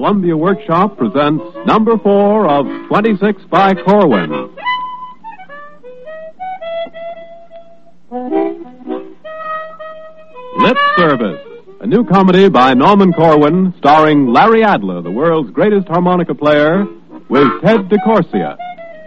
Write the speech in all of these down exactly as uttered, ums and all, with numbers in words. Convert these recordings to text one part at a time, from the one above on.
Columbia Workshop presents number four of twenty-six by Corwin. Lip Service, a new comedy by Norman Corwin starring Larry Adler, the world's greatest harmonica player, with Ted DeCorsia.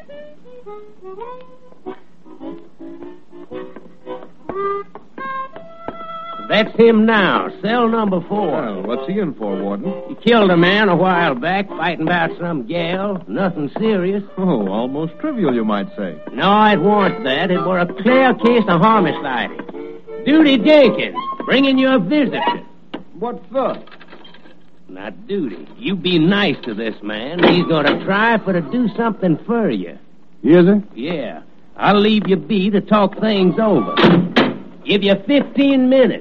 That's him now, cell number four. Well, what's he in for, Warden? He killed a man a while back, fighting about some gal. Nothing serious. Oh, almost trivial, you might say. No, it warn't that. It were a clear case of homicide. Duty Jenkins, bringing you a visitor. What for? Not Duty. You be nice to this man. He's going to try for to do something for you. Is he? Yeah. I'll leave you be to talk things over. Give you fifteen minutes.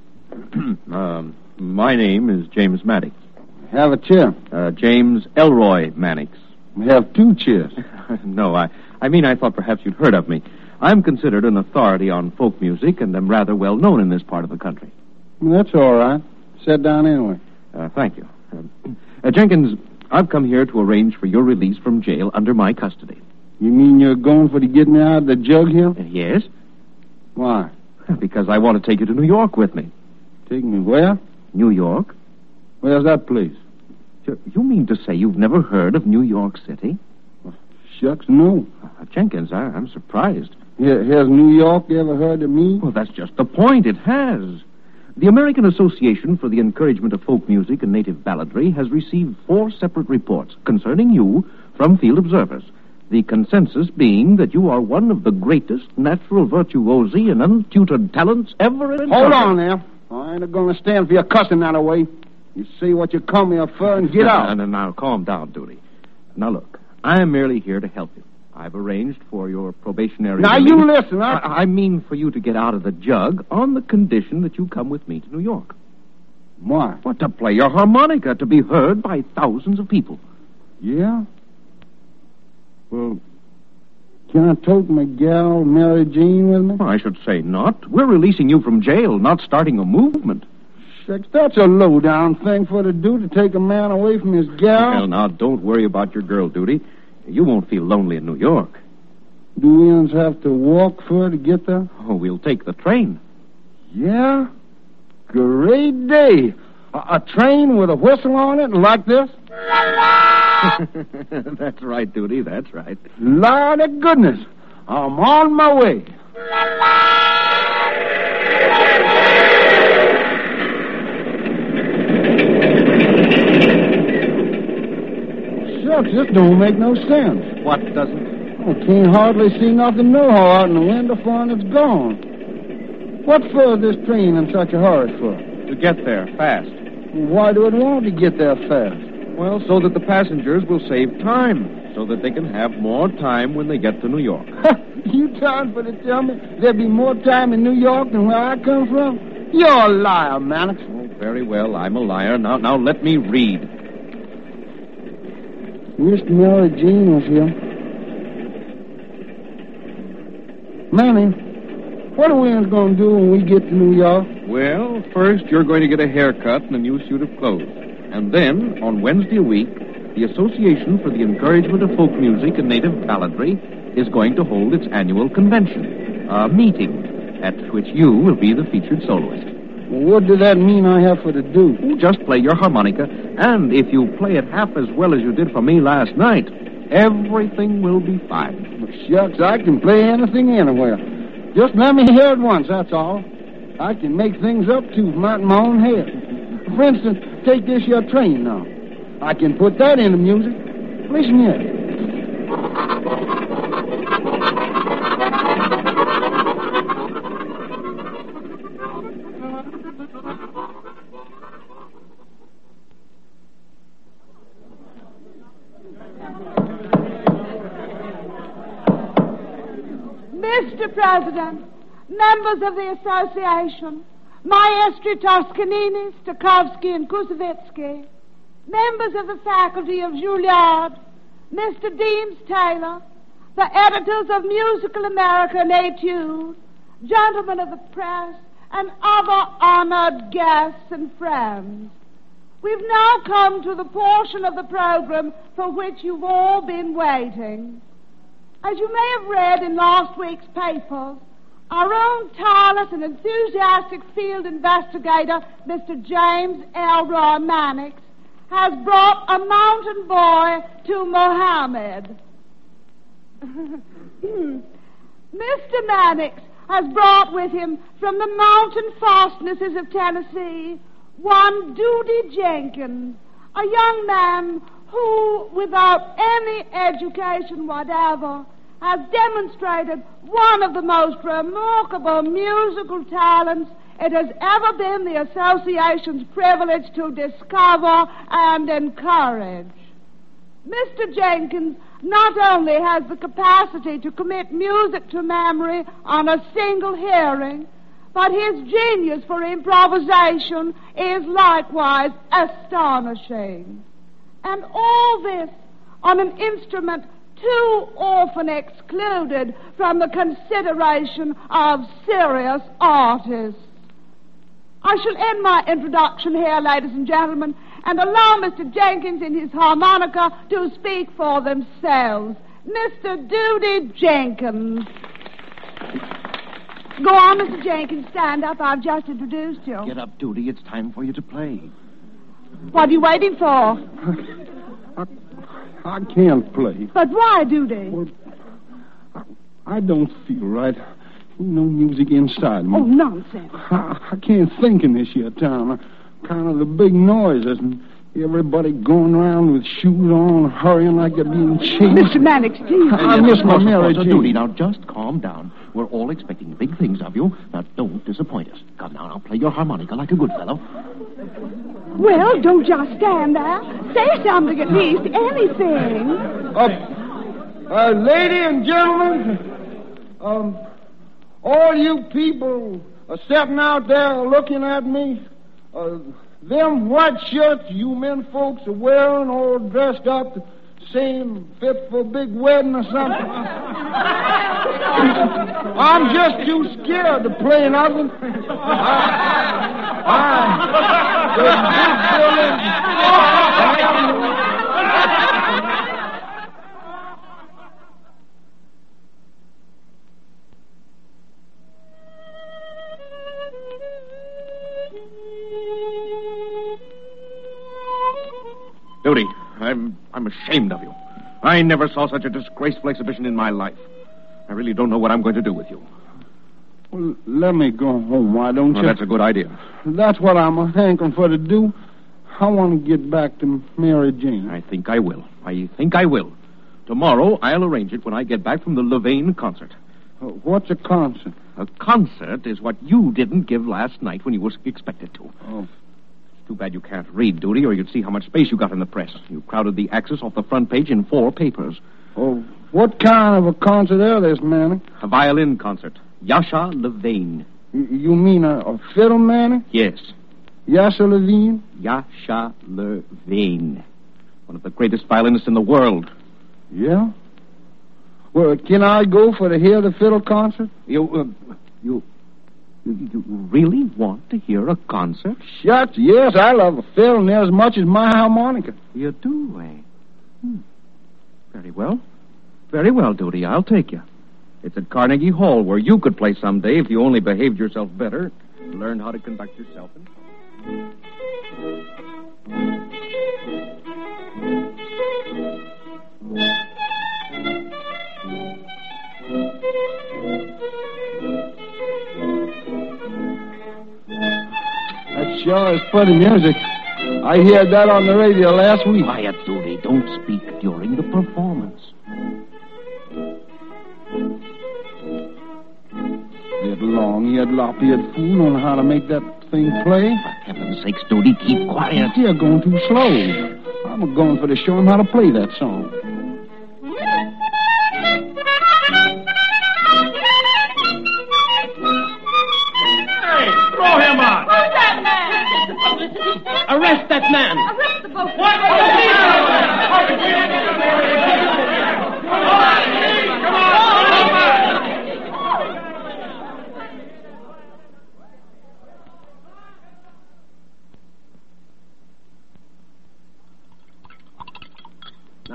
um, my name is James Maddox. Have a chair. Uh, James Elroy Mannix. We have two chairs. no, I, I mean I thought perhaps you'd heard of me. I'm considered an authority on folk music, and am rather well known in this part of the country. Well, that's all right. Sit down anyway. Uh, thank you. Uh, uh, Jenkins, I've come here to arrange for your release from jail under my custody. You mean you're going for to get me out of the jug here? Uh, yes. Why? Because I want to take you to New York with me. Take me where? New York. Where's that place? You mean to say you've never heard of New York City? Well, shucks, no. Uh, Jenkins, I, I'm surprised. Yeah, has New York ever heard of me? Well, that's just the point. It has. The American Association for the Encouragement of Folk Music and Native Balladry has received four separate reports concerning you from field observers. The consensus being that you are one of the greatest natural virtuosi and untutored talents ever in Hold on there. I ain't going to stand for your cussing that way. You see what you come here for and get now, out. Now, now, calm down, Duty. Now, look, I am merely here to help you. I've arranged for your probationary... Now, release. you listen. I... I... I mean for you to get out of the jug on the condition that you come with me to New York. Why? What, to play your harmonica, to be heard by thousands of people. Yeah? Well, can I take my gal, Mary Jean, with me? Well, I should say not. We're releasing you from jail, not starting a movement. Shucks, that's a low-down thing for to do, to take a man away from his gal. Well, now, don't worry about your girl, Duty. You won't feel lonely in New York. Do we uns have to walk for to get there? Oh, we'll take the train. Yeah? Great day. A, a train with a whistle on it like this? That's right, Duty, that's right. Lord of goodness. I'm on my way. Shucks, this don't make no sense. What doesn't? I can't hardly see nothing no out in the window for it's gone. What for this train in such a hurry for? To get there fast. Why do it want to get there fast? Well, so that the passengers will save time, so that they can have more time when they get to New York. You trying for to tell me there'll be more time in New York than where I come from? You're a liar, Mannix. Oh, very well, I'm a liar. Now, now let me read. Miss Mary Jean was here. Manny, what are we going to do when we get to New York? Well, first you're going to get a haircut and a new suit of clothes. And then, on Wednesday a week, the Association for the Encouragement of Folk Music and Native Balladry is going to hold its annual convention, a meeting, at which you will be the featured soloist. Well, what does that mean I have for to do? Oh, just play your harmonica, and if you play it half as well as you did for me last night, everything will be fine. Well, shucks, I can play anything anywhere. Just let me hear it once, that's all. I can make things up, too, from out in my own head. For instance, take this here train now. I can put that into music. Listen here. Mister President, members of the association, Maestri Toscanini, Stokowski, and Kusevitsky, members of the faculty of Juilliard, Mister Deems Taylor, the editors of Musical America and Etude, gentlemen of the press, and other honored guests and friends. we've now come to the portion of the program for which you've all been waiting. As you may have read in last week's papers, our own tireless and enthusiastic field investigator, Mister James Elroy Mannix, has brought a mountain boy to Mohammed. Mister Mannix has brought with him from the mountain fastnesses of Tennessee one Duty Jenkins, a young man who, without any education whatever, has demonstrated one of the most remarkable musical talents it has ever been the Association's privilege to discover and encourage. Mister Jenkins not only has the capacity to commit music to memory on a single hearing, but his genius for improvisation is likewise astonishing. And all this on an instrument too often excluded from the consideration of serious artists. I shall end my introduction here, ladies and gentlemen, and allow Mister Jenkins and his harmonica to speak for themselves. Mister Duty Jenkins. Go on, Mister Jenkins, stand up. I've just introduced you. Get up, Duty. It's time for you to play. What are you waiting for? I, I can't play. But why, Duty? Well, I, I don't feel right. No music inside me. Oh, nonsense. I, I can't think in this here town. Kind of the big noises and everybody going around with shoes on, hurrying like they're being chased. Mister Mannix, geez. I miss my Mary Jane. Duty, now just calm down. We're all expecting big things of you. Now, don't disappoint us. Come now, now play your harmonica like a good fellow. Well, don't just stand there. Say something at least, anything. Uh, uh, lady and gentlemen, um, all you people are sitting out there looking at me, uh, them white shirts you men folks are wearing all dressed up the same fit for a big wedding or something. I'm just too scared to play nothing. I, I, Duty, I'm I'm ashamed of you. I never saw such a disgraceful exhibition in my life. I really don't know what I'm going to do with you. Well, let me go home, why don't Well, you? that's a good idea. That's what I'm a hankering for to do. I want to get back to Mary Jane. I think I will. I think I will. Tomorrow, I'll arrange it when I get back from the Levain concert. Uh, what's a concert? A concert is what you didn't give last night when you were expected to. Oh. Too bad you can't read, Duty, or you'd see how much space you got in the press. You crowded the Axis off the front page in four papers. Oh, what kind of a concert is this, Manny? A violin concert. Yasha Levain. Y- you mean a, a fiddle, Manny? Yes. Yasha Levine? Yasha Levain. One of the greatest violinists in the world. Yeah? Well, can I go for to hear the fiddle concert? You, uh, you, you, you really want to hear a concert? Shucks, yes, I love a fiddle near as much as my harmonica. You do, eh? Hmm. Very well. Very well, Duty. I'll take you. It's at Carnegie Hall, where you could play someday if you only behaved yourself better, learned how to conduct yourself. And... That sure is pretty music. I heard that on the radio last week. Quiet, Duty. Don't speak during the performance. You long-eared, lop-eared fool on how to make that thing play. For heaven's sakes, Duty, keep quiet. You're going too slow. I'm going for to show him how to play that song. Hey, throw him out. Who's that man? Arrest that man. Arrest the boat.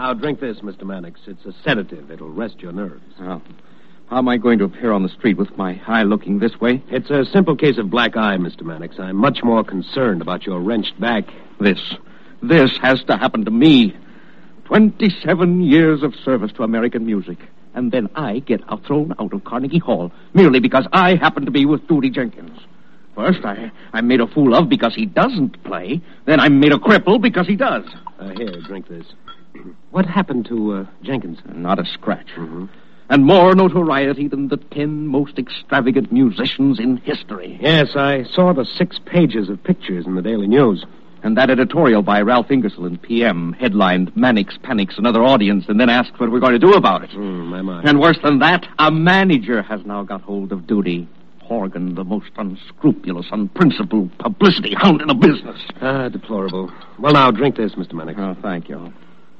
Now, drink this, Mister Mannix. It's a sedative. It'll rest your nerves. Oh. How am I going to appear on the street with my eye looking this way? It's a simple case of black eye, Mister Mannix. I'm much more concerned about your wrenched back. This. This has to happen to me. Twenty-seven years of service to American music. And then I get out, thrown out of Carnegie Hall merely because I happen to be with Doody Jenkins. First, I, I'm made a fool of because he doesn't play. Then I'm made a cripple because he does. Uh, here, drink this. What happened to uh, Jenkins? Not a scratch. Mm-hmm. And more notoriety than the ten most extravagant musicians in history. Yes, I saw the six pages of pictures in the Daily News. And that editorial by Ralph Ingersoll in P M headlined Mannix Panics Another Audience and then asked what we're going to do about it. Mm, my, my. And worse than that, a manager has now got hold of Doody. Horgan, the most unscrupulous, unprincipled publicity hound in the business. Ah, deplorable. Well, now, drink this, Mister Mannix. Oh, thank you.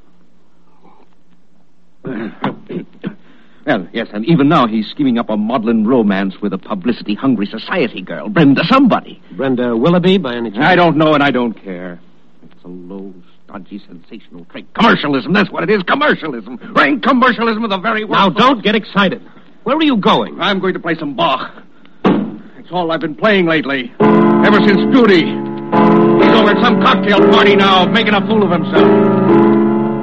Well, yes, and even now he's scheming up a maudlin romance with a publicity-hungry society girl, Brenda somebody. Brenda Willoughby, by any chance? I don't know and I don't care. It's a low, stodgy, sensational trick. Commercialism, that's what it is, commercialism. Rank commercialism of the very worst. Now, don't get excited. Where are you going? I'm going to play some Bach. That's all I've been playing lately. Ever since Doody. He's over at some cocktail party now, making a fool of himself.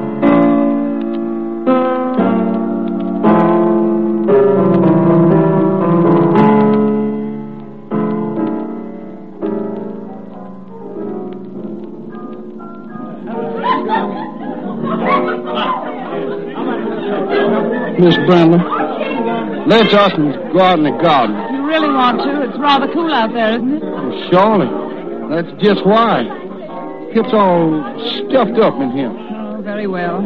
Miss Brenda, let's us go out in the garden. You really want to? It's rather cool out there, isn't it? Well, surely. That's just why. It's all stuffed up in here. Oh, very well.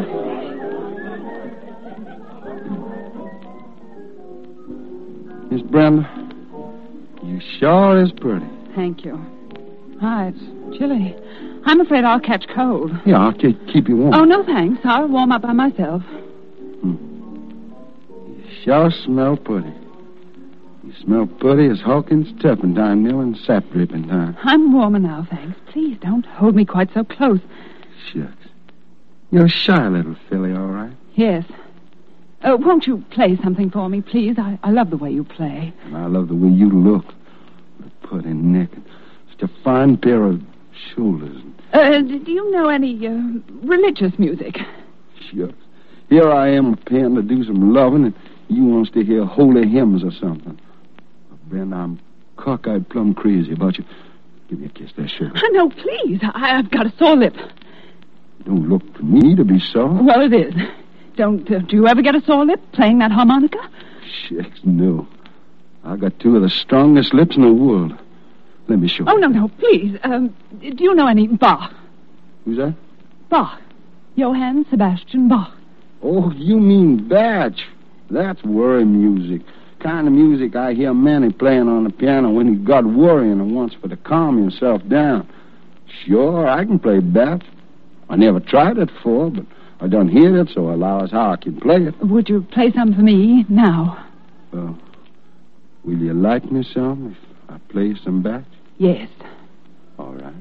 Miss Brenda, you sure is pretty. Thank you. Hi, it's chilly. I'm afraid I'll catch cold. Yeah, I'll keep, keep you warm. Oh, no thanks. I'll warm up by myself. Sure smell pretty. You smell pretty as Hawkins turpentine mill and sap dripping time. I'm warmer now, thanks. Please don't hold me quite so close. Shucks. You're a shy little filly, all right? Yes. Uh, won't you play something for me, please? I, I love the way you play. And I love the way you look. The pretty neck and such a fine pair of shoulders. Uh, do you know any uh, religious music? Shucks. Here I am paying to do some loving, and you wants to hear holy hymns or something. Ben, I'm cockeyed plumb crazy about you. Give me a kiss there, sugar. Oh, no, please. I, I've got a sore lip. Don't look for me to be sore. Well, it is. Don't, uh, do you ever get a sore lip playing that harmonica? Shucks, no. I got two of the strongest lips in the world. Let me show you. Oh, no, no, please. Um, do you know any Bach? Who's that? Bach. Johann Sebastian Bach. Oh, you mean Bach. That's worry music. Kind of music I hear Manny playing on the piano when he got worrying and wants for to calm himself down. Sure, I can play Bach. I never tried it before, but I done hear it, so I allow us how I can play it. Would you play some for me now? Well, will you like me some if I play some Bach? Yes. All right.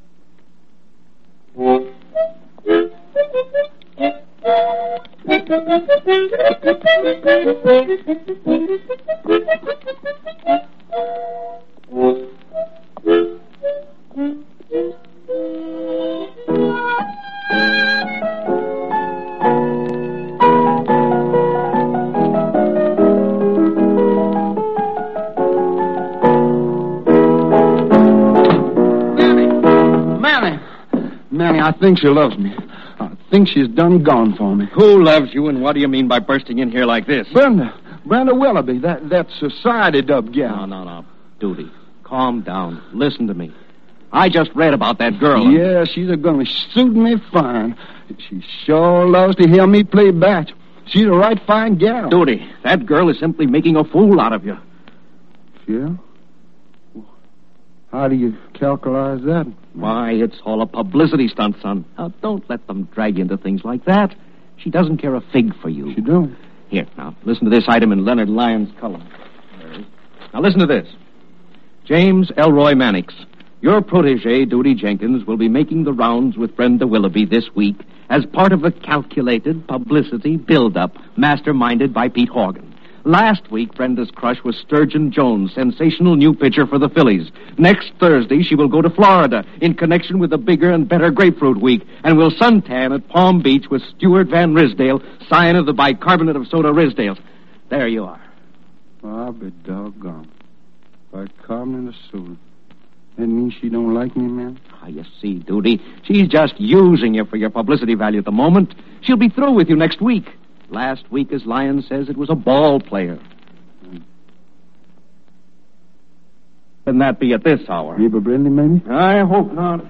Manny, I think she loves me. I think she's done gone for me. Who loves you, and what do you mean by bursting in here like this? Brenda. Brenda Willoughby, that, that society dub gal. No, no, no. Doody, calm down. Listen to me. I just read about that girl. Yeah, she's a-gonna suit me fine. She sure loves to hear me play Bach. She's a right fine gal. Doody, that girl is simply making a fool out of you. Yeah? How do you calculate that? Why, it's all a publicity stunt, son. Now, don't let them drag you into things like that. She doesn't care a fig for you. She don't? Here, now, listen to this item in Leonard Lyon's column. Now, listen to this. James Elroy Mannix, your protege, Doody Jenkins, will be making the rounds with Brenda Willoughby this week as part of the calculated publicity build-up masterminded by Pete Horgan. Last week, Brenda's crush was Sturgeon Jones, sensational new pitcher for the Phillies. Next Thursday, she will go to Florida in connection with the bigger and better Grapefruit Week and will suntan at Palm Beach with Stuart Van Risdale, scion of the bicarbonate of soda Risdale. There you are. I'll be doggone. Bicarbonate of soda. That means she don't like me, man? Ah, you see, Duty, she's just using you for your publicity value at the moment. She'll be through with you next week. Last week, as Lyon says, it was a ball player. Can that be at this hour? Eva Brindley, maybe? I hope not.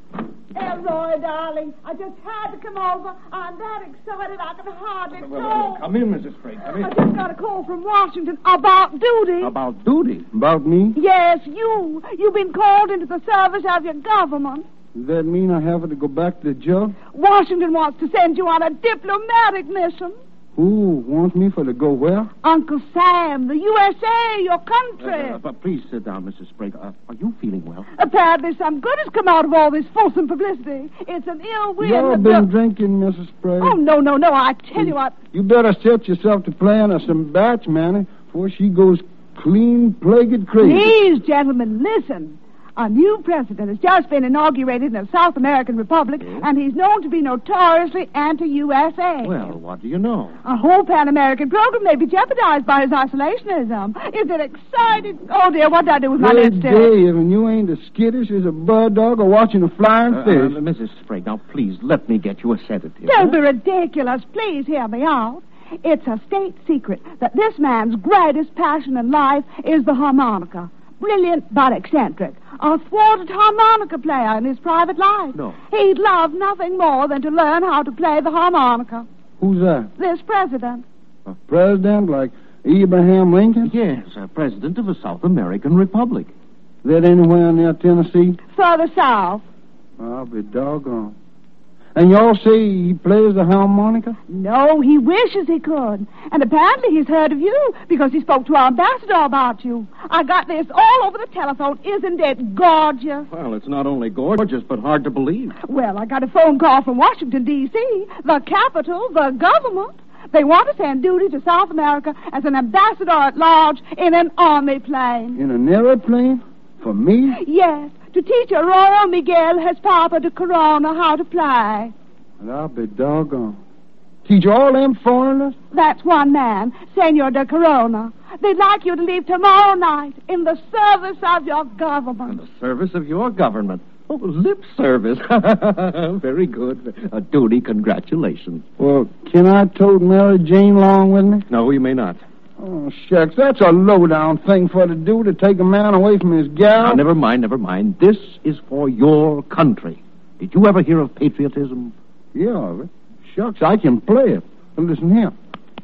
Elroy, darling, I just had to come over. I'm that excited I can hardly Well, talk. well, come in, Missus Sprague. Come in. I just got a call from Washington about duty. About Duty? About me? Yes, you. You've been called into the service of your government. Does that mean I have to go back to the job? Washington wants to send you on a diplomatic mission. Who wants me for to go where? Uncle Sam, the U S A, your country. Uh, uh, but please sit down, Missus Sprague. Uh, are you feeling well? Apparently some good has come out of all this fulsome publicity. It's an ill wind. Y'all that been the- drinking, Missus Sprague? Oh, no, no, no. I tell you what. You better set yourself to playing us some batch, Manny, before she goes clean plagued crazy. Please, gentlemen, listen. A new president has just been inaugurated in the South American Republic, Hmm? and he's known to be notoriously anti-U S A. Well, what do you know? A whole Pan-American program may be jeopardized by his isolationism. Is it exciting? Oh, dear, what did I do with my Great lipstick? Dave, and you ain't as skittish as a bird dog or watching a flying Uh, fish. uh, Missus Sprague, now please let me get you a sedative. Don't huh? be ridiculous. Please hear me out. It's a state secret that this man's greatest passion in life is the harmonica. Brilliant but eccentric. A thwarted harmonica player in his private life. No. He'd love nothing more than to learn how to play the harmonica. Who's that? This president. A president like Abraham Lincoln? Yes, uh, president of a South American republic. That anywhere near Tennessee? Further south. I'll be doggone. And y'all say he plays the harmonica? No, he wishes he could. And apparently he's heard of you because he spoke to our ambassador about you. I got this all over the telephone. Isn't it gorgeous? Well, it's not only gorgeous, but hard to believe. Well, I got a phone call from Washington, D C, the capital, the government. They want to send duty to South America as an ambassador at large in an army plane. In an airplane? For me? Yes, to teach Arroyo Miguel Hespapa de Corona how to play. And I'll be doggone. Teach all them foreigners? That's one man, Senor de Corona. They'd like you to leave tomorrow night in the service of your In government. the service of your government. Oh, lip service. Very good. Uh, Duty, congratulations. Well, can I tote Mary Jane along with me? No, you may not. Oh, shucks, that's a low-down thing for to do, to take a man away from his gal. Now, never mind, never mind. This is for your country. Did you ever hear of patriotism? Yeah, but shucks, I can play it. Well, listen here.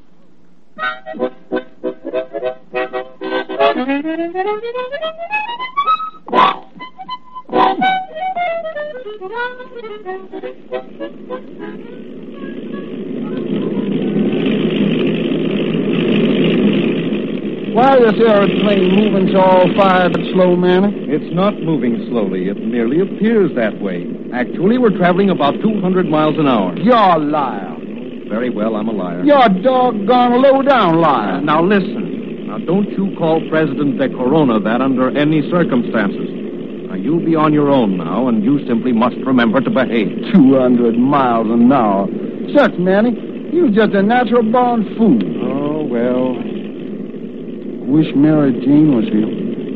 Why is this aeroplane moving so all fired and slow, Manny? It's not moving slowly. It merely appears that way. Actually, we're traveling about two hundred miles an hour. You're a liar. Very well, I'm a liar. You're a doggone low-down liar. Now, listen. Now, don't you call President de Corona that under any circumstances. Now, you'll be on your own now, and you simply must remember to behave. two hundred miles an hour. Shucks, Manny, you're just a natural-born fool. Oh, well. Wish Mary Jane was here.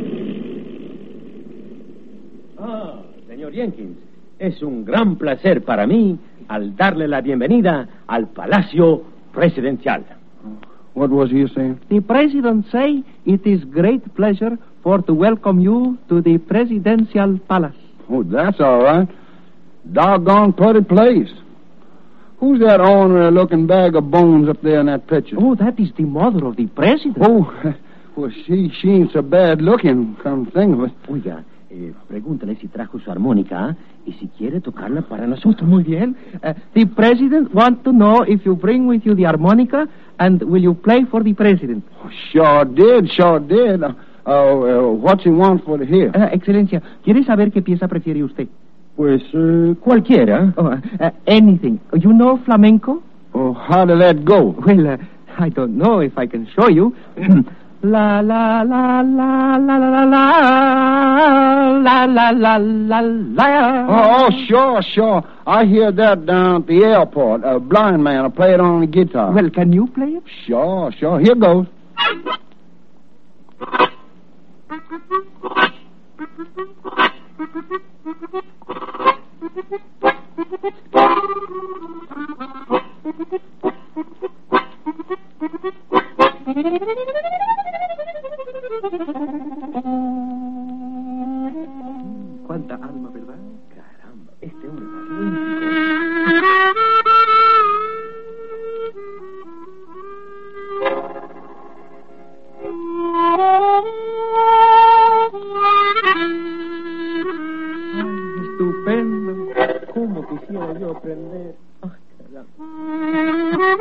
Ah, señor Jenkins, es un gran placer para mí al darle la bienvenida al Palacio Presidencial. What was he saying? The president say it is great pleasure for to welcome you to the presidential palace. Oh, that's all right. Doggone pretty place. Who's that ornery-looking bag of bones up there in that picture? Oh, that is the mother of the president. Oh, well, she, she ain't so bad-looking, come to think of it. Oiga, eh, pregúntale si trajo su armónica y si quiere tocarla para nosotros. Muy bien. Uh, the president want to know if you bring with you the harmonica and will you play for the president. Oh, sure did, sure did. Uh, uh, what's he want for to hear? Uh, Excelencia, ¿quiere saber qué pieza prefiere usted? Pues uh, cualquiera. Oh, uh, anything. You know flamenco? Oh, how did that go? Well, uh, I don't know if I can show you. La la la la la la la la la la la la. Oh, oh, sure, sure. I hear that down at the airport. A blind man will play it on the guitar. Well, can you play it? Sure, sure. Here goes. Cuánta alma, ¿verdad? Caramba, este hombre es magnífico. Estupendo. ¿Cómo quisiera yo aprender? Ay, caramba.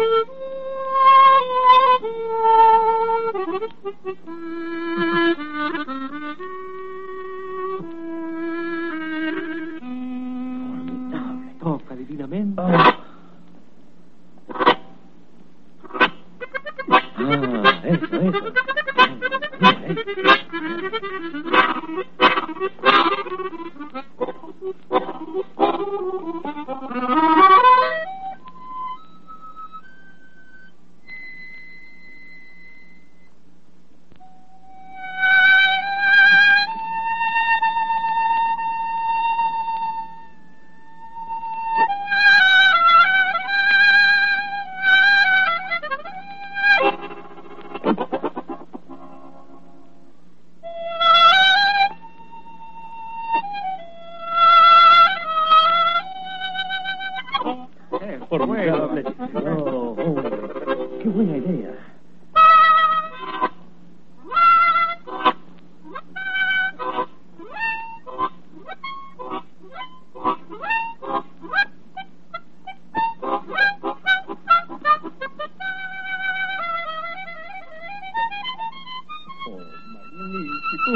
Formidable. Toca divinamente. Ah, ah eso, eso. Formidable. Oh, hombre, qué buena idea. Oh, magnífico.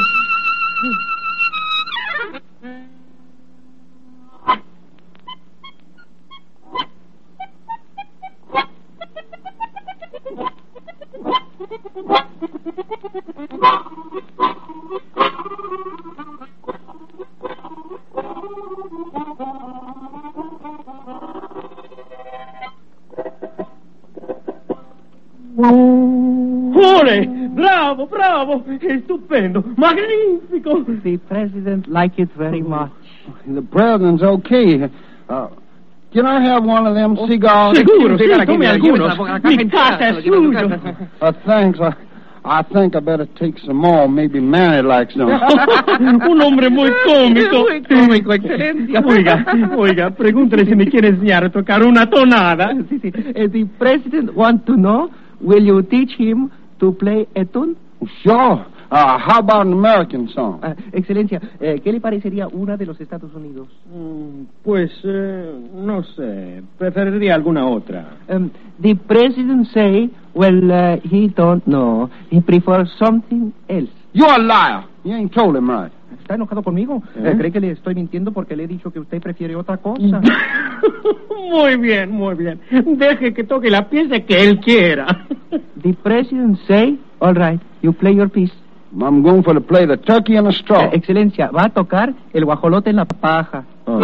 ¡Ole! ¡Bravo, bravo! ¡Estupendo! ¡Magnífico! The president like it very much. The president's okay. Uh, can I have one of them cigars? Seguro, sí, tome algunos. Mi casa es suyo. Uh, thanks. I, I think I better take some more. Maybe Manny likes them. Un hombre muy cómico. Muy cómico, excelencia. Oiga, oiga, pregúntele si me quiere enseñar a tocar una tonada. Sí, sí. Uh, the president want to know, will you teach him to play a tune? Sure. Uh, how about an American song? Uh, excelencia, eh, ¿qué le parecería una de los Estados Unidos? Mm, Pues, eh, no sé, preferiría alguna otra. Um, the president say, well, uh, he don't know. He prefers something else. You're a liar. You ain't told him right. ¿Está enojado conmigo? ¿Eh? Eh, ¿Cree que le estoy mintiendo porque le he dicho que usted prefiere otra cosa? Muy bien, muy bien. Deje que toque la pieza que él quiera. The president say, all right, you play your piece. I'm going for to play the turkey in a straw. Eh, excelencia, va a tocar el guajolote en la paja. Oh.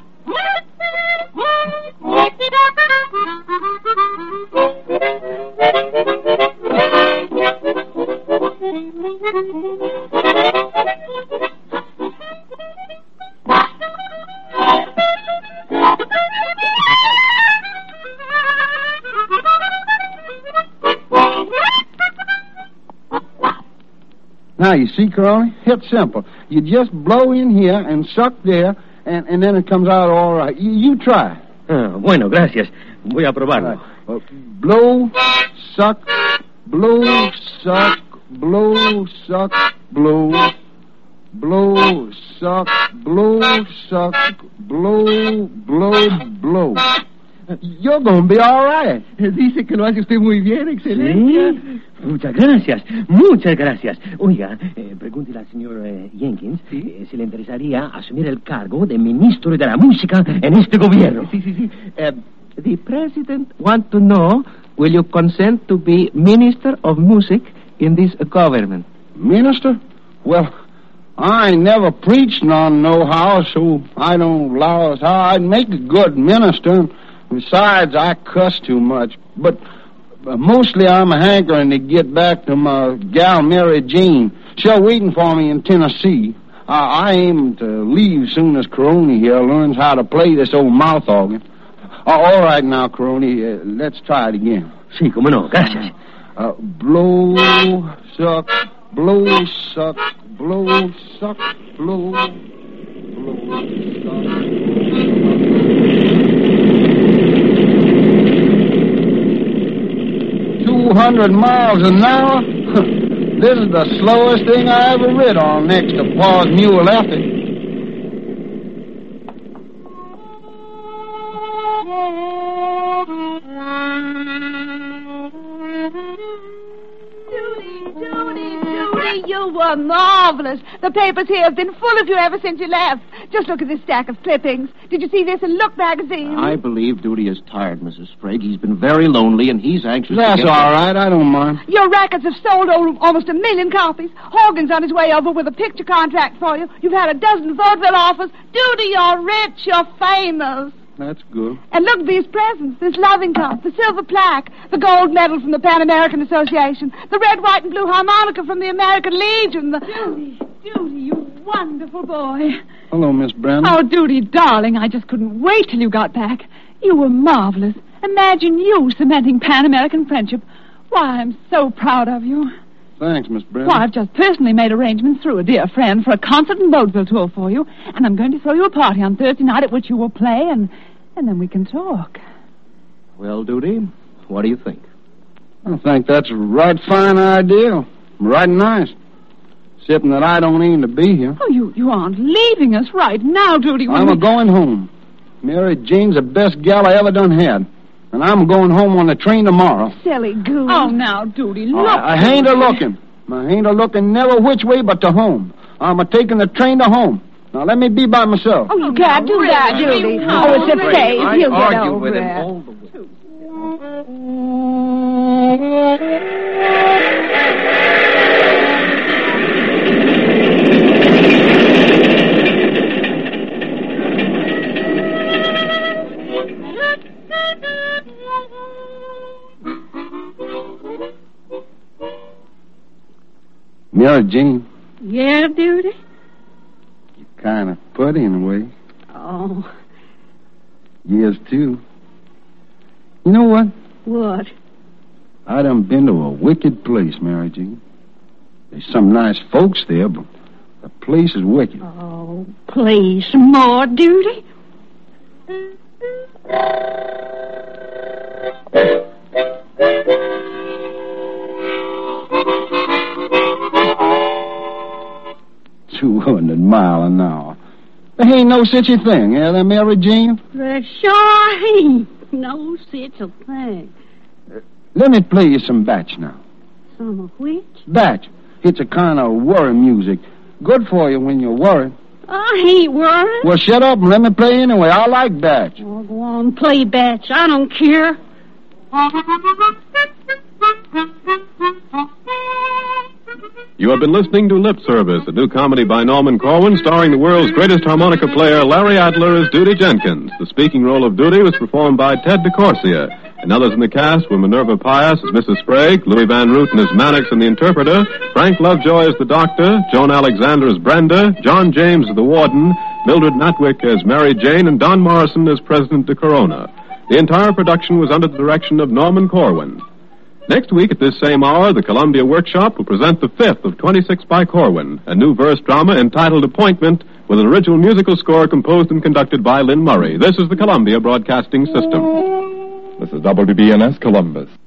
Now, you see, Caroni, it's simple. You just blow in here and suck there, and, and then it comes out all right. You, you try. Ah, bueno, gracias. Voy a probarlo. Uh, blow, suck, blow, suck, blow, suck, blow, blow, suck, blow, suck, blow, blow, blow. you're going to be all right. Dice que lo hace usted muy bien, excelencia. Sí. Muchas gracias, muchas gracias. Oiga, eh, pregúntele al señor eh, Jenkins eh, si le interesaría asumir el cargo de ministro de la música en este gobierno. Sí, sí, sí. Uh, the president want to know, will you consent to be minister of music in this government? Minister? Well, I ain't never preached none no how, so I don't allow us how I'd make a good minister. Besides, I cuss too much. But uh, mostly I'm hankering to get back to my gal Mary Jean. She's waiting for me in Tennessee. I, I aim to leave soon as Coroni here learns how to play this old mouth organ. Uh, all right now, Coroni, uh, let's try it again. Sí, cómo no, gracias. Uh, blow, suck, blow, suck, blow, suck, blow, blow, suck. Two hundred miles an hour? This is the slowest thing I ever rid on next to Pa's mule Effie. You were marvelous. The papers here have been full of you ever since you left. Just look at this stack of clippings. Did you see this in Look magazine? I believe Duty is tired, Missus Sprague. He's been very lonely, and he's anxious That's to get... all right. I don't mind. Your records have sold al- almost a million copies. Horgan's on his way over with a picture contract for you. You've had a dozen vaudeville offers. Duty, you're rich. You're famous. That's good. And look at these presents. This loving cup, the silver plaque, the gold medal from the Pan American Association, the red, white, and blue harmonica from the American Legion, the... Duty, Duty, you wonderful boy. Hello, Miss Brandon. Oh, Duty, darling, I just couldn't wait till you got back. You were marvelous. Imagine you cementing Pan-American friendship. Why, I'm so proud of you. Thanks, Miss Brandon. Well, I've just personally made arrangements through a dear friend for a concert and vaudeville tour for you, and I'm going to throw you a party on Thursday night at which you will play, and, and then we can talk. Well, Duty, what do you think? I think that's a right fine idea. Right nice. Except that I don't aim to be here. Oh, you, you aren't leaving us right now, Duty. I'm we... a going home. Mary Jane's the best gal I ever done had. And I'm going home on the train tomorrow. Silly goose. Oh, now, Duty, look. I, I ain't a-looking. I ain't a-looking never which way but to home. I'm a-taking the train to home. Now, let me be by myself. Oh, you can't do that, Judy. Oh, it's a phase. I He'll get argue over with him it. all the way. Mary Jane, Yeah, Duty? you kind of putty in a way. Oh, Yes, too. You know what? what? I done been to a wicked place, Mary Jane. There's some nice folks there, but the place is wicked. Oh, please, some more, Duty? Two hundred mile an hour. There ain't no such a thing, eh, there, Mary Jane? There sure ain't no such a thing. Let me play you some batch now. Some of which? Batch. It's a kind of worry music. Good for you when you're worried. I ain't worried. Well, shut up and let me play anyway. I like batch. Oh, go on, play batch. I don't care. You have been listening to Lip Service, a new comedy by Norman Corwin, starring the world's greatest harmonica player, Larry Adler, as Duty Jenkins. The speaking role of Duty was performed by Ted DeCorsia. And others in the cast were Minerva Pius as Missus Sprague, Louis Van Rooten as Mannix and the interpreter, Frank Lovejoy as the doctor, Joan Alexander as Brenda, John James as the warden, Mildred Natwick as Mary Jane, and Don Morrison as President de Corona. The entire production was under the direction of Norman Corwin. Next week at this same hour, the Columbia Workshop will present the fifth of twenty-six by Corwin, a new verse drama entitled Appointment, with an original musical score composed and conducted by Lynn Murray. This is the Columbia Broadcasting System. This is W B N S Columbus.